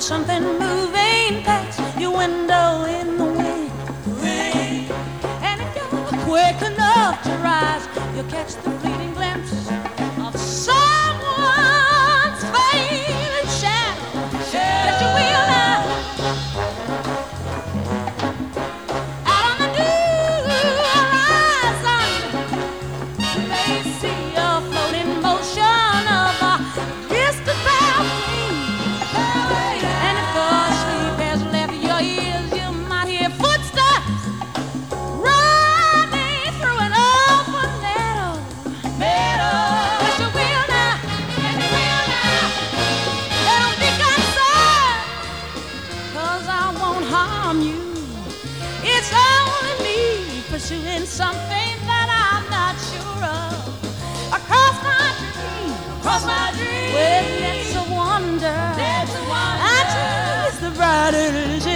something moving past your window in the wind. And if you're quick enough to rise, you'll catch the fleeting glimpse of someone's fading shadow. But you will not. Out on the new horizon, you may see a floating motion of a distant balcony. And if the sleep has left your ears, you might hear footsteps running through an open meadow. But you will not, don't be concerned, 'cause I won't harm you. It's only me pursuing something that I'm not sure of. Across my dream, well, it's a wonder. I choose the brighter